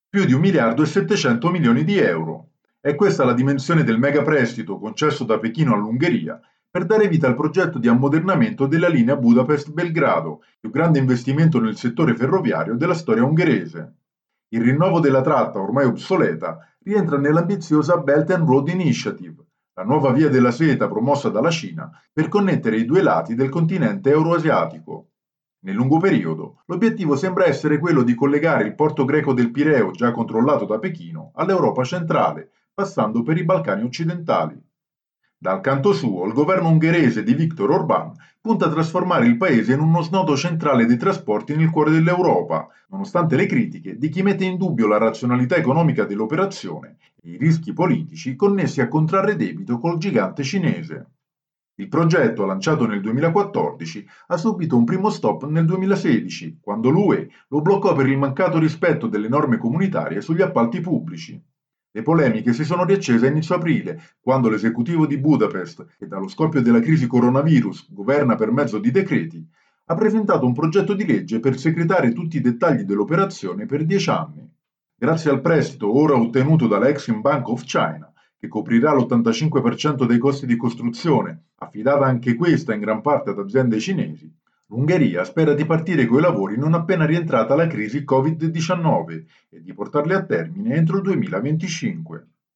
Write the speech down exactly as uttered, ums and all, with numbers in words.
più di un miliardo e settecento milioni di euro. È questa la dimensione del mega prestito concesso da Pechino all'Ungheria per dare vita al progetto di ammodernamento della linea Budapest-Belgrado, più grande investimento nel settore ferroviario della storia ungherese. Il rinnovo della tratta, ormai obsoleta, rientra nell'ambiziosa Belt and Road Initiative, la nuova via della seta promossa dalla Cina per connettere i due lati del continente euroasiatico. Nel lungo periodo, l'obiettivo sembra essere quello di collegare il porto greco del Pireo, già controllato da Pechino, all'Europa centrale, passando per i Balcani occidentali. Dal canto suo, il governo ungherese di Viktor Orbán punta a trasformare il paese in uno snodo centrale dei trasporti nel cuore dell'Europa, nonostante le critiche di chi mette in dubbio la razionalità economica dell'operazione e i rischi politici connessi a contrarre debito col gigante cinese. Il progetto, lanciato nel duemilaquattordici, ha subito un primo stop nel duemilasedici, quando l'U E lo bloccò per il mancato rispetto delle norme comunitarie sugli appalti pubblici. Le polemiche si sono riaccese a inizio aprile, quando l'esecutivo di Budapest, che dallo scoppio della crisi coronavirus governa per mezzo di decreti, ha presentato un progetto di legge per secretare tutti i dettagli dell'operazione per dieci anni. Grazie al prestito ora ottenuto dalla Exim Bank of China, che coprirà l'ottantacinque per cento dei costi di costruzione, affidata anche questa in gran parte ad aziende cinesi, l'Ungheria spera di partire coi lavori non appena rientrata la crisi covid diciannove e di portarli a termine entro il duemilaventicinque.